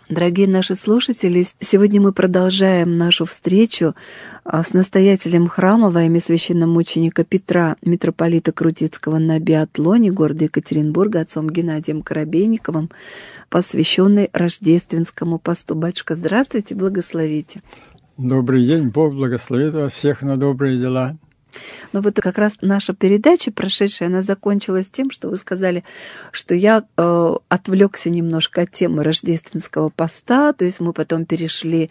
Дорогие наши слушатели, сегодня мы продолжаем нашу встречу с настоятелем храма во имя священномученика Петра, митрополита Крутицкого на биатлоне города Екатеринбурга, отцом Геннадием Коробейниковым, посвященной рождественскому посту. Батюшка, здравствуйте, благословите. Добрый день, Бог благословит вас всех на добрые дела. Но вот как раз наша передача прошедшая, она закончилась тем, что вы сказали, что я отвлекся немножко от темы рождественского поста, то есть мы потом перешли,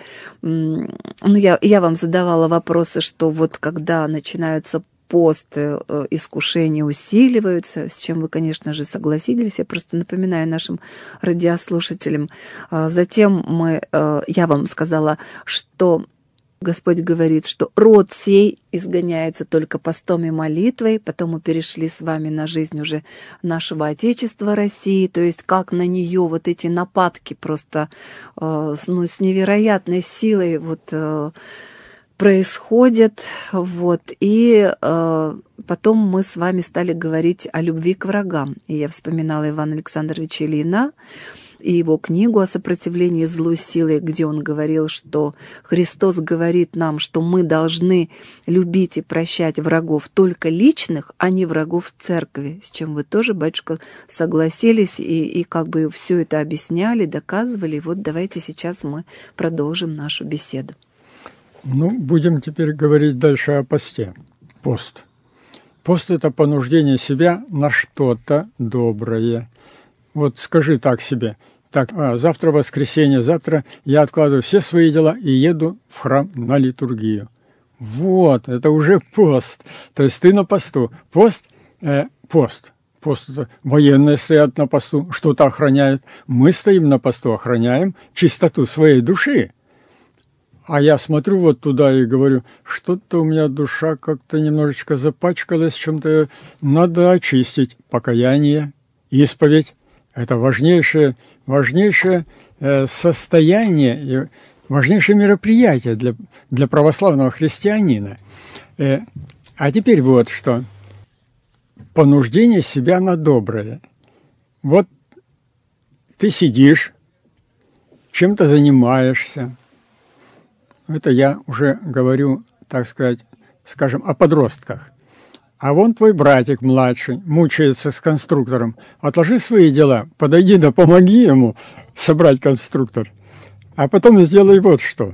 я вам задавала вопросы, что вот когда начинаются посты, искушения усиливаются, с чем вы, конечно же, согласились. Я просто напоминаю нашим радиослушателям. Затем я вам сказала, что Господь говорит, что род сей изгоняется только постом и молитвой. Потом мы перешли с вами на жизнь уже нашего Отечества России, то есть как на нее вот эти нападки просто с невероятной силой происходят. И потом мы с вами стали говорить о любви к врагам. И я вспоминала Ивана Александровича Ильина и его книгу о сопротивлении злой силы, где он говорил, что Христос говорит нам, что мы должны любить и прощать врагов только личных, а не врагов церкви, с чем вы тоже, батюшка, согласились и как бы все это объясняли, доказывали. И вот давайте сейчас мы продолжим нашу беседу. Будем теперь говорить дальше о посте. Пост. Пост – это понуждение себя на что-то доброе. Вот скажи так себе, завтра воскресенье, завтра я откладываю все свои дела и еду в храм на литургию. Вот, это уже пост. То есть ты на посту. Пост – это военные стоят на посту, что-то охраняют. Мы стоим на посту, охраняем чистоту своей души. А я смотрю вот туда и говорю, что-то у меня душа как-то немножечко запачкалась, чем-то надо очистить. Покаяние, исповедь. Это важнейшее состояние, важнейшее мероприятие для православного христианина. А теперь вот что. Понуждение себя на доброе. Вот ты сидишь, чем-то занимаешься. Это я уже говорю, так сказать, скажем, о подростках. А вон твой братик младший мучается с конструктором. Отложи свои дела, подойди да помоги ему собрать конструктор. А потом сделай вот что.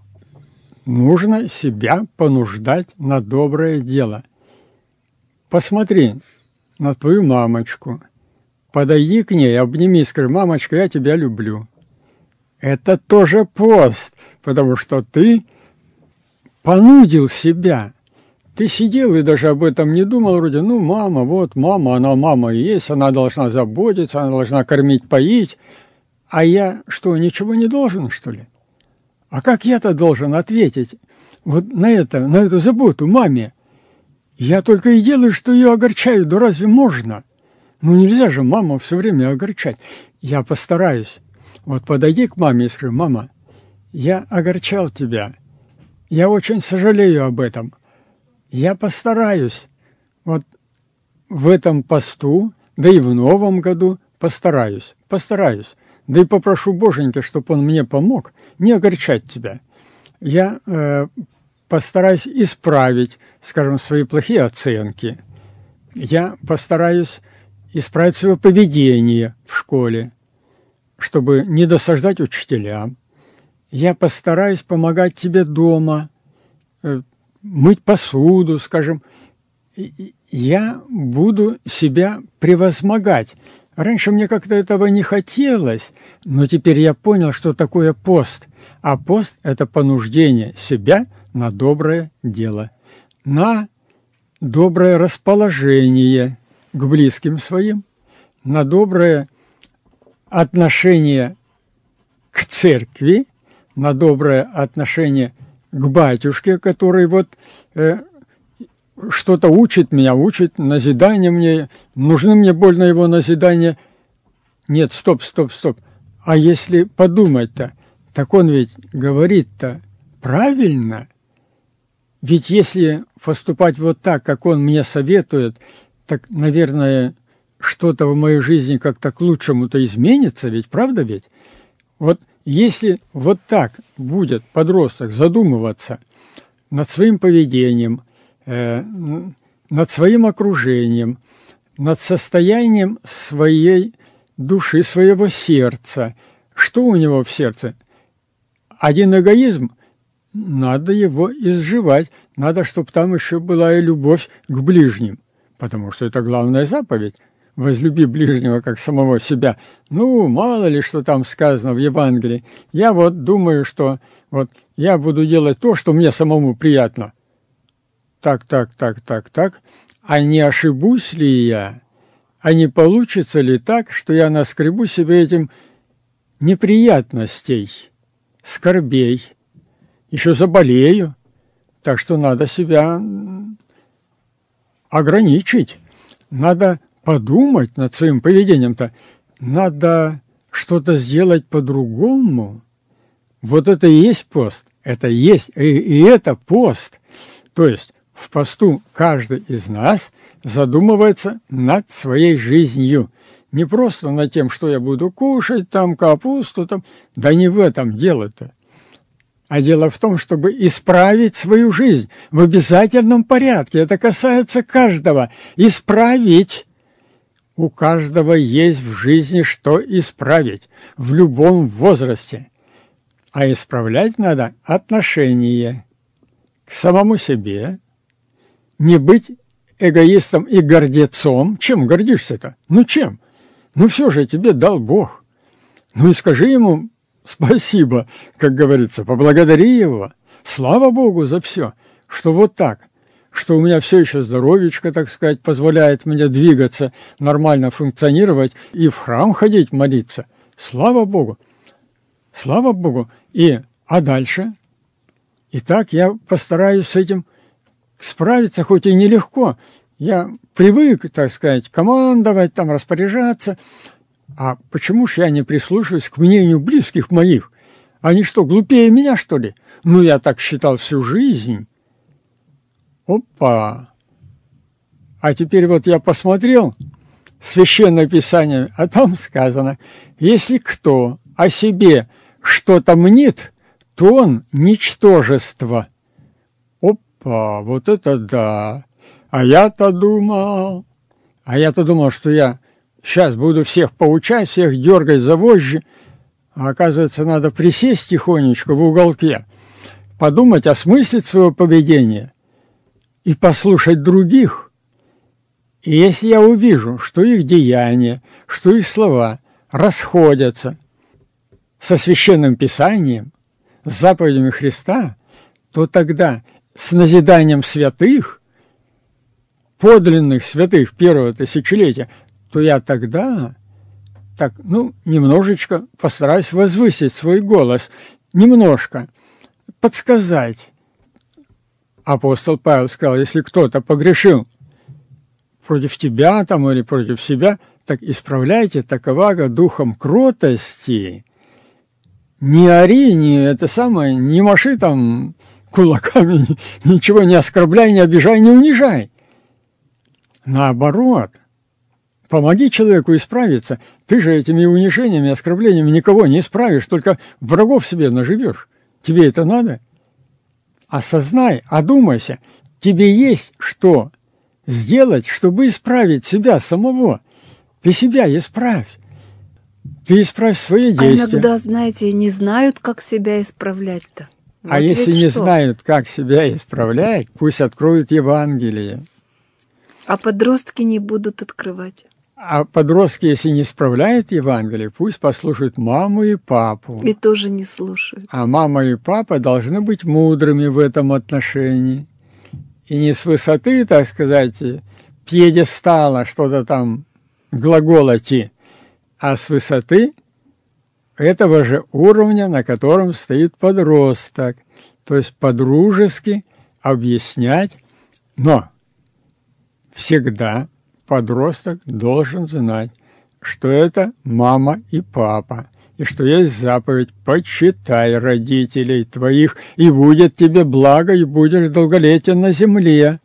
Нужно себя понуждать на доброе дело. Посмотри на твою мамочку. Подойди к ней, обними, скажи: мамочка, я тебя люблю. Это тоже пост, потому что ты понудил себя. Ты сидел и даже об этом не думал, вроде, мама, она мама и есть, она должна заботиться, она должна кормить, поить. А я что, ничего не должен, что ли? А как я-то должен ответить вот на эту заботу маме? Я только и делаю, что ее огорчаю, да разве можно? Нельзя же маму все время огорчать. Я постараюсь. Вот подойди к маме и скажи: мама, я огорчал тебя, я очень сожалею об этом. Я постараюсь вот в этом посту, да и в новом году постараюсь. Да и попрошу Боженьки, чтобы он мне помог не огорчать тебя. Я постараюсь исправить, скажем, свои плохие оценки. Я постараюсь исправить свое поведение в школе, чтобы не досаждать учителям. Я постараюсь помогать тебе дома, мыть посуду, скажем. Я буду себя превозмогать. Раньше мне как-то этого не хотелось, но теперь я понял, что такое пост. А пост – это понуждение себя на доброе дело, на доброе расположение к близким своим, на доброе отношение к церкви, на доброе отношение к батюшке, который что-то учит, назидание мне, нужны мне больно его назидания. Нет, стоп. А если подумать-то, так он ведь говорит-то правильно. Ведь если поступать вот так, как он мне советует, так, наверное, что-то в моей жизни как-то к лучшему-то изменится, ведь правда ведь? Вот Если вот так будет подросток задумываться над своим поведением, над своим окружением, над состоянием своей души, своего сердца, что у него в сердце? Один эгоизм, надо его изживать, надо, чтобы там еще была и любовь к ближним, потому что это главная заповедь. Возлюби ближнего, как самого себя. Ну, мало ли, что там сказано в Евангелии. Я вот думаю, что вот я буду делать то, что мне самому приятно. Так. А не ошибусь ли я? А не получится ли так, что я наскребу себе этим неприятностей, скорбей, еще заболею? Так что надо себя ограничить. Надо подумать над своим поведением-то, надо что-то сделать по-другому. Вот это и есть пост, это есть, и это пост. То есть в посту каждый из нас задумывается над своей жизнью. Не просто над тем, что я буду кушать, там капусту, там. Да не в этом дело-то. А дело в том, чтобы исправить свою жизнь в обязательном порядке. Это касается каждого. Исправить. У каждого есть в жизни что исправить, в любом возрасте. А исправлять надо отношение к самому себе, не быть эгоистом и гордецом. Чем гордишься-то? Ну чем? Ну все же тебе дал Бог. Ну и скажи ему спасибо, как говорится, поблагодари его. Слава Богу за все, что вот так. Что у меня все еще здоровечко, так сказать, позволяет мне двигаться, нормально функционировать и в храм ходить, молиться. Слава Богу! Слава Богу! А дальше? Итак, я постараюсь с этим справиться, хоть и нелегко. Я привык, так сказать, командовать, там, распоряжаться. А почему ж я не прислушиваюсь к мнению близких моих? Они что, глупее меня, что ли? Ну, я так считал всю жизнь. Опа! А теперь вот я посмотрел Священное Писание, а там сказано, если кто о себе что-то мнит, то он ничтожество. Опа! Вот это да! А я-то думал, что я сейчас буду всех поучать, всех дергать за вожжи, а оказывается, надо присесть тихонечко в уголке, подумать, осмыслить свое поведение и послушать других. И если я увижу, что их деяния, что их слова расходятся со Священным Писанием, с заповедями Христа, то тогда с назиданием святых, подлинных святых первого тысячелетия, то я тогда немножечко постараюсь возвысить свой голос, немножко подсказать. Апостол Павел сказал, если кто-то погрешил против тебя там, или против себя, так исправляйте таковаго духом кротости. Не ори, не маши там кулаками, ничего не оскорбляй, не обижай, не унижай. Наоборот, помоги человеку исправиться. Ты же этими унижениями, оскорблениями никого не исправишь, только врагов себе наживешь. Тебе это надо? Осознай, одумайся, тебе есть что сделать, чтобы исправить себя самого. Ты себя исправь. Ты исправь свои действия. А иногда, знаете, не знают, как себя исправлять-то. А если не знают, как себя исправлять, пусть откроют Евангелие. А подростки не будут открывать. А подростки, если не справляют Евангелие, пусть послушают маму и папу. И тоже не слушают. А мама и папа должны быть мудрыми в этом отношении. И не с высоты, так сказать, пьедестала что-то там глаголати, а с высоты этого же уровня, на котором стоит подросток. То есть по-дружески объяснять, но всегда подросток должен знать, что это мама и папа, и что есть заповедь «почитай родителей твоих, и будет тебе благо, и будешь долголетен на земле».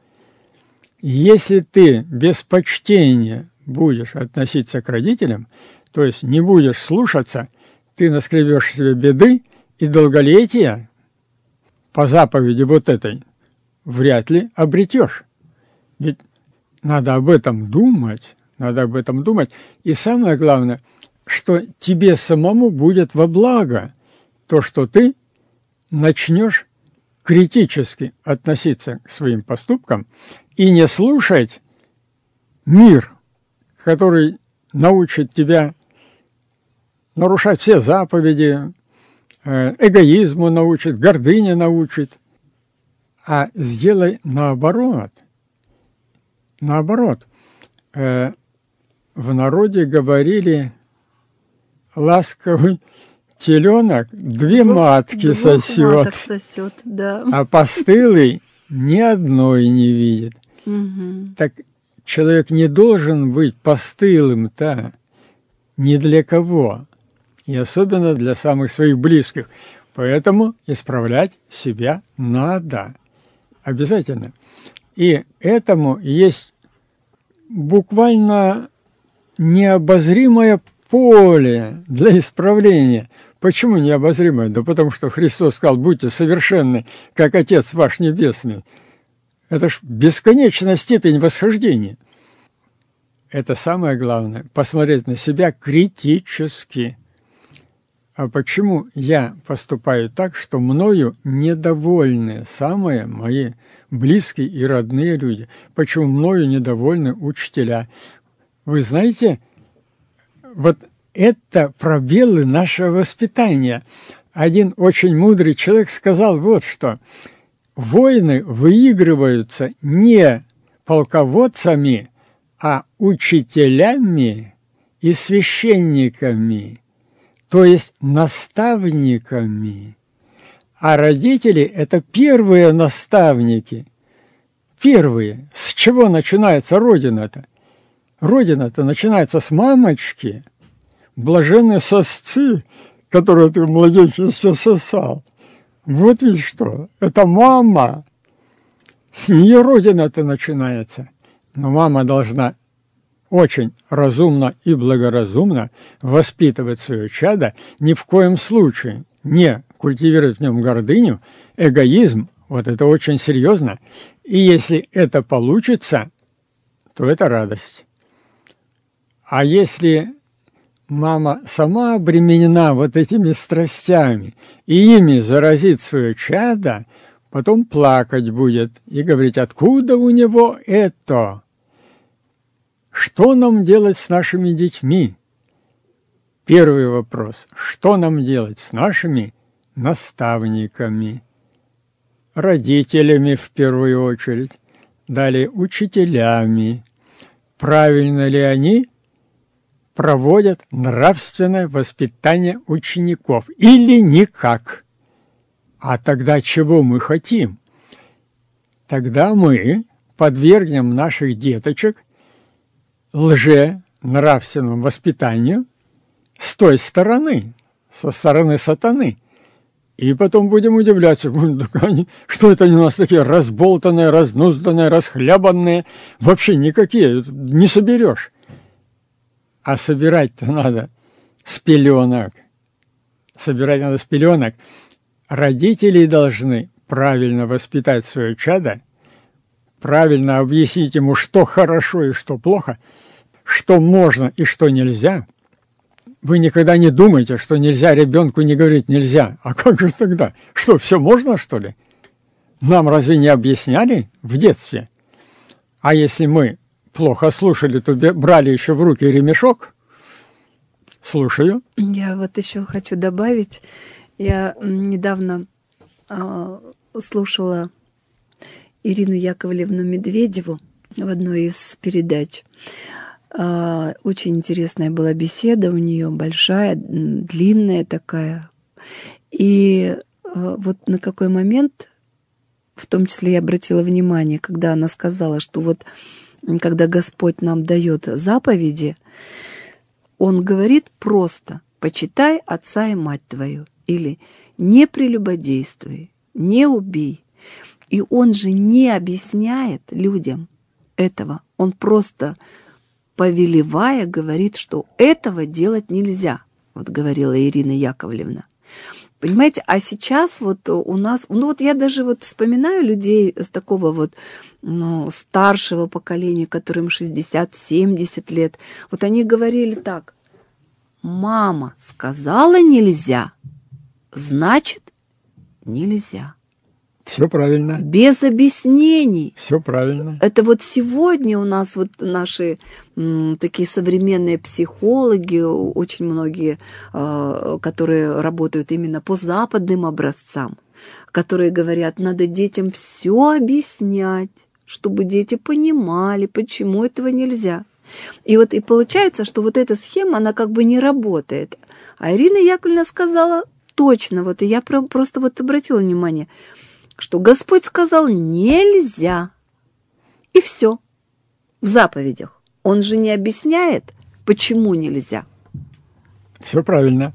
Если ты без почтения будешь относиться к родителям, то есть не будешь слушаться, ты наскребешь себе беды, и долголетия по заповеди вот этой вряд ли обретешь. Ведь надо об этом думать, И самое главное, что тебе самому будет во благо то, что ты начнешь критически относиться к своим поступкам и не слушать мир, который научит тебя нарушать все заповеди, эгоизму научит, гордыне научит, а сделай наоборот. Наоборот. В народе говорили: ласковый теленок две матки сосет, да. А постылый ни одной не видит. Угу. Так человек не должен быть постылым-то ни для кого, и особенно для самых своих близких. Поэтому исправлять себя надо. Обязательно. И этому есть буквально необозримое поле для исправления. Почему необозримое? Да потому что Христос сказал: будьте совершенны, как Отец ваш Небесный. Это ж бесконечная степень восхождения. Это самое главное – посмотреть на себя критически. А почему я поступаю так, что мною недовольны самые мои близкие и родные люди? Почему мною недовольны учителя? Вы знаете, вот это пробелы нашего воспитания. Один очень мудрый человек сказал вот что: войны выигрываются не полководцами, а учителями и священниками, то есть наставниками. А родители – это первые наставники. Первые. С чего начинается Родина-то? Родина-то начинается с мамочки. Блаженные сосцы, которые ты в младенчестве сосал. Вот ведь что. Это мама. С нее Родина-то начинается. Но мама должна очень разумно и благоразумно воспитывать свое чадо, ни в коем случае не культивировать в нем гордыню, эгоизм. Вот это очень серьезно. И если это получится, то это радость. А если мама сама обременена вот этими страстями и ими заразит свое чадо, потом плакать будет и говорить: откуда у него это? Что нам делать с нашими детьми? Первый вопрос. Что нам делать с нашими наставниками? Родителями в первую очередь. Далее учителями. Правильно ли они проводят нравственное воспитание учеников? Или никак? А тогда чего мы хотим? Тогда мы подвергнем наших деточек лже-нравственному воспитанию с той стороны, со стороны сатаны. И потом будем удивляться: что это они у нас такие разболтанные, разнузданные, расхлябанные, вообще никакие, не соберешь. А собирать-то надо с пеленок. Собирать надо с пеленок. Родители должны правильно воспитать свое чадо, правильно объяснить ему, что хорошо и что плохо, что можно и что нельзя. Вы никогда не думаете, что нельзя ребенку не говорить нельзя. А как же тогда? Что, все можно, что ли? Нам разве не объясняли в детстве? А если мы плохо слушали, то брали еще в руки ремешок? Слушаю. Я вот еще хочу добавить. Я недавно слушала Ирину Яковлевну Медведеву в одной из передач. Очень интересная была беседа у нее, большая, длинная такая. И вот на какой момент, в том числе я обратила внимание, когда она сказала, что вот когда Господь нам дает заповеди, Он говорит просто: почитай отца и мать твою, или не прелюбодействуй, не убей. И Он же не объясняет людям этого. Он просто, повелевая, говорит, что этого делать нельзя. вот говорила Ирина Яковлевна. Понимаете, а сейчас вот у нас, ну вот я даже вот вспоминаю людей с такого вот, ну, старшего поколения, которым 60-70 лет, вот они говорили так: мама сказала нельзя, значит нельзя. Все правильно. Без объяснений. Все правильно. Это вот сегодня у нас вот наши такие современные психологи, очень многие, которые работают именно по западным образцам, которые говорят, надо детям все объяснять, чтобы дети понимали, почему этого нельзя. И вот и получается, что вот эта схема, она как бы не работает. А Ирина Яковлевна сказала точно, вот и я просто вот обратила внимание, что Господь сказал нельзя. И все. В заповедях. Он же не объясняет, почему нельзя. Все правильно.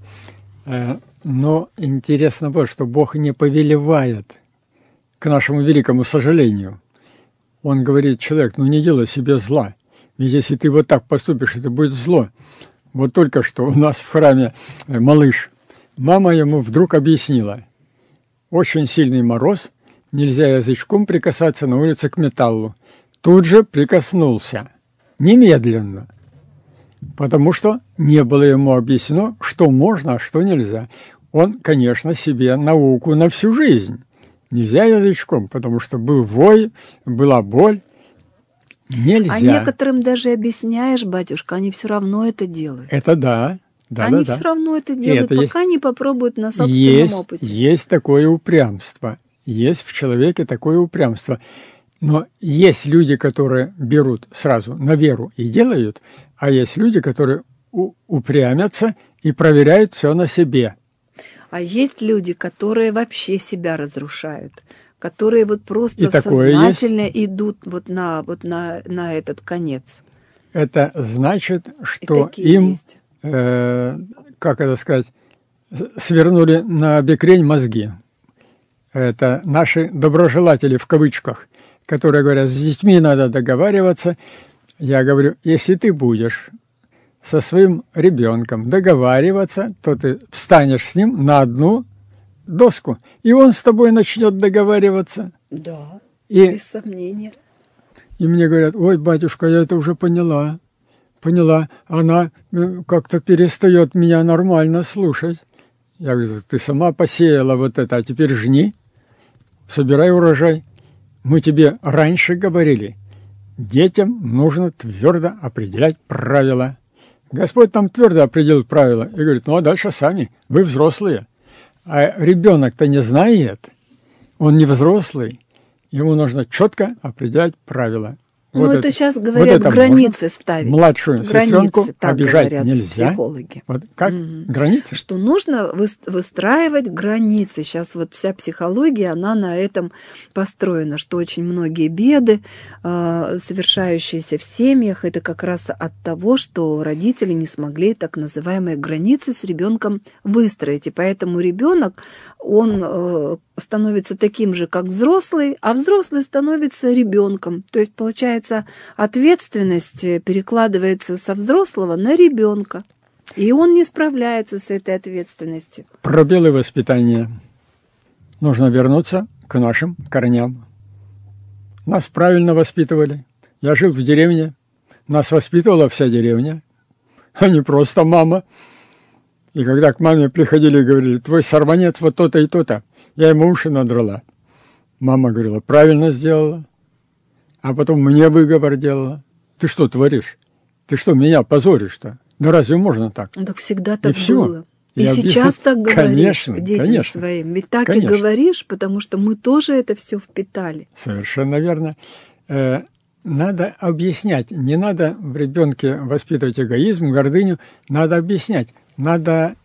Но интересно вот, что Бог не повелевает, к нашему великому сожалению. Он говорит: человек, ну не делай себе зла. Ведь если ты вот так поступишь, это будет зло. Вот только что у нас в храме малыш. Мама ему вдруг объяснила: очень сильный мороз, нельзя язычком прикасаться на улице к металлу. Тут же прикоснулся. Немедленно. Потому что не было ему объяснено, что можно, а что нельзя. Он, конечно, себе науку на всю жизнь. Нельзя язычком, потому что был вой, была боль. Нельзя. А некоторым даже объясняешь, батюшка, они все равно это делают. Это да. Они все равно это делают, это пока не попробуют на собственном опыте. Есть такое упрямство. Есть в человеке такое упрямство. Но есть люди, которые берут сразу на веру и делают, а есть люди, которые упрямятся и проверяют все на себе. А есть люди, которые вообще себя разрушают, которые вот просто и сознательно идут вот на этот конец. Это значит, что им, как это сказать, свернули на бекрень мозги. Это наши доброжелатели в кавычках, которые говорят, с детьми надо договариваться. Я говорю, если ты будешь со своим ребенком договариваться, то ты встанешь с ним на одну доску, и он с тобой начнет договариваться. Да, без сомнения. И мне говорят, ой, батюшка, я это уже поняла. Она как-то перестает меня нормально слушать. Я говорю, ты сама посеяла вот это, а теперь жни, собирай урожай. Мы тебе раньше говорили, детям нужно твердо определять правила. Господь там твердо определил правила и говорит, ну а дальше сами, вы взрослые. А ребенок-то не знает, он не взрослый, ему нужно четко определять правила. Ну, вот это сейчас говорят, вот границы ставить. Младшую сестренку обижать нельзя. Психологи. Вот как? Границы? Что нужно выстраивать границы. Сейчас вот вся психология, она на этом построена, что очень многие беды, совершающиеся в семьях, это как раз от того, что родители не смогли так называемые границы с ребенком выстроить. И поэтому ребенок, он становится таким же, как взрослый, а взрослый становится ребенком. То есть, получается, ответственность перекладывается со взрослого на ребенка. И он не справляется с этой ответственностью. Пробелы воспитания. Нужно вернуться к нашим корням. Нас правильно воспитывали. Я жил в деревне. Нас воспитывала вся деревня, а не просто мама. И когда к маме приходили и говорили, твой сорванец вот то-то и то-то, я ему уши надрала. Мама говорила, правильно сделала. А потом мне выговор делала. Ты что творишь? Ты что, меня позоришь-то? Да разве можно так? Так всегда так и было. И сейчас так говоришь детям своим. Ведь так и говоришь, потому что мы тоже это все впитали. Совершенно верно. Надо объяснять. Не надо в ребенке воспитывать эгоизм, гордыню. Надо объяснять. Надо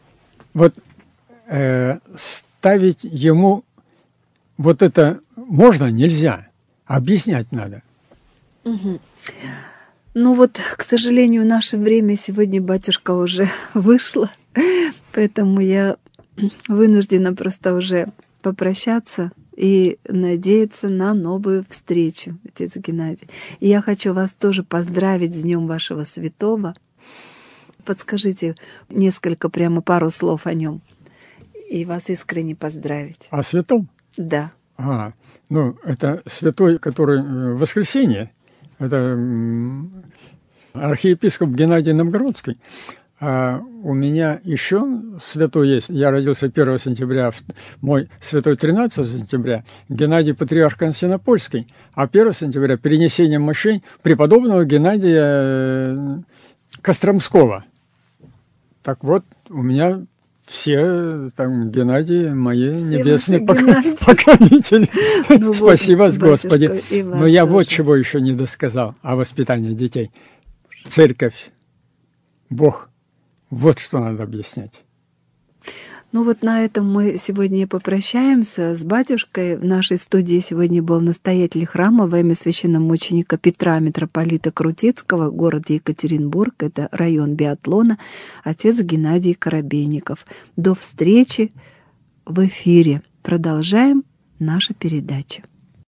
ставить ему вот это можно, нельзя. Объяснять надо. Угу. Ну вот, к сожалению, наше время сегодня, батюшка, уже вышло, поэтому я вынуждена просто уже попрощаться и надеяться на новую встречу, отец Геннадий. И я хочу вас тоже поздравить с Днем вашего святого, подскажите несколько, прямо пару слов о нем и вас искренне поздравить. О святом? Да. Это святой, который в воскресенье, это архиепископ Геннадий Новгородский. А у меня еще святой есть. Я родился 1 сентября, мой святой 13 сентября, Геннадий Патриарх Константинопольский, а 1 сентября перенесением мощей преподобного Геннадия Костромского. Так вот, у меня все там Геннадии мои все небесные покровители. Спасибо, Господи. Но я вот чего еще не досказал о воспитании детей. Церковь, Бог. Вот что надо объяснять. На этом мы сегодня попрощаемся с батюшкой. В нашей студии сегодня был настоятель храма во имя священномученика Петра, митрополита Крутицкого, город Екатеринбург, это район Биатлона, отец Геннадий Коробейников. До встречи в эфире. Продолжаем нашу передачу.